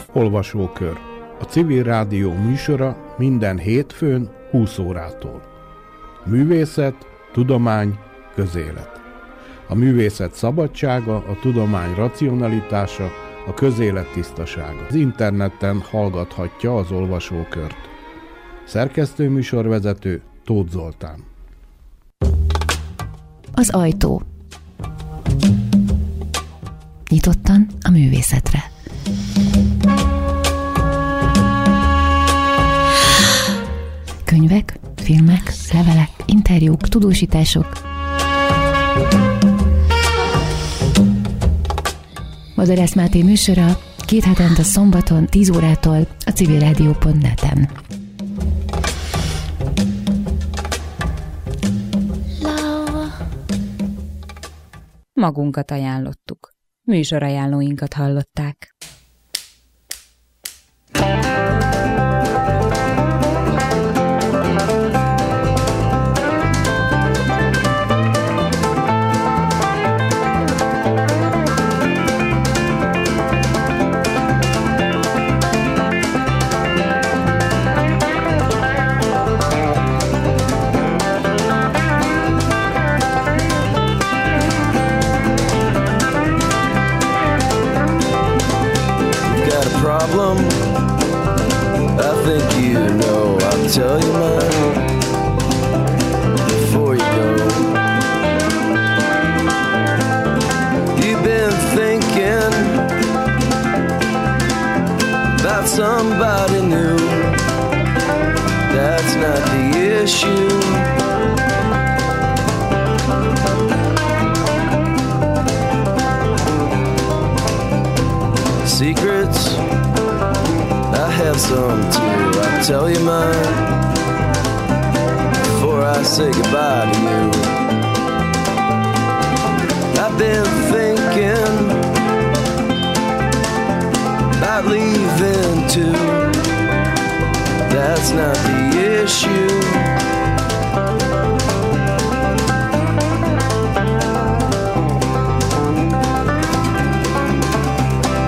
Olvasókör. A Civil Rádió műsora minden hétfőn 20 órától. Művészet, tudomány, közélet. A művészet szabadsága, a tudomány racionalitása, a közélet tisztasága. Az interneten hallgathatja az Olvasókört. Szerkesztő műsorvezető Tóth Zoltán. Az ajtó. Nyitottan a művészetre. Könyvek, filmek, levelek, interjúk, tudósítások. Madarász Máté műsora 2 hetente szombaton 10 órától a civilradio.net-en. Magunkat ajánlottuk. Műsorajánlóinkat hallották. I think you know, I'll tell you mine before you go. You've been thinking about somebody new. That's not the issue. Secrets, I have some too. I'll tell you mine before I say goodbye to you. I've been thinking about leaving too. That's not the issue.